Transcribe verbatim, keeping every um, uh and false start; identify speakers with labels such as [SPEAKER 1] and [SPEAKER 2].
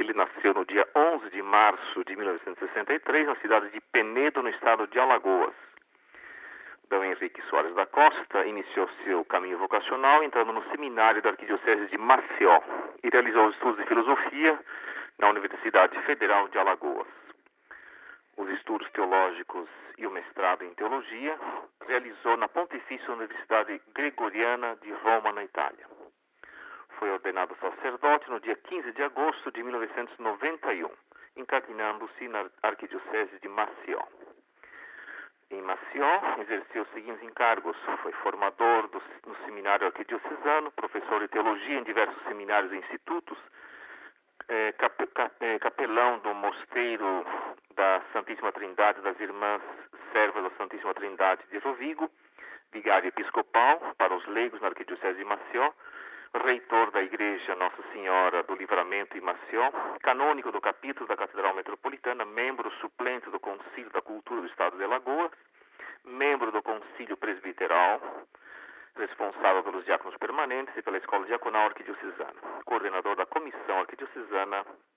[SPEAKER 1] Ele nasceu no dia onze de março de mil novecentos e sessenta e três, na cidade de Penedo, no estado de Alagoas. Dom Henrique Soares da Costa iniciou seu caminho vocacional entrando no seminário da Arquidiocese de Maceió e realizou os estudos de filosofia na Universidade Federal de Alagoas. Os estudos teológicos e o mestrado em teologia realizou na Pontifícia Universidade Gregoriana de Roma, na Itália. Foi ordenado sacerdote no dia quinze de agosto de mil novecentos e noventa e um, incardinando-se na Arquidiocese de Maceió. Em Maceió, exerceu os seguintes encargos. Foi formador do, no seminário arquidiocesano, professor de teologia em diversos seminários e institutos, é, cap, cap, é, capelão do mosteiro da Santíssima Trindade das Irmãs Servas da Santíssima Trindade de Rovigo, vigário episcopal para os leigos na Arquidiocese de Maceió, reitor da Igreja Nossa Senhora do Livramento em Maceió, canônico do capítulo da Catedral Metropolitana, membro suplente do Concílio da Cultura do Estado de Alagoas, membro do Concílio Presbiteral, responsável pelos diáconos permanentes e pela Escola Diaconal Arquidiocesana, coordenador da Comissão Arquidiocesana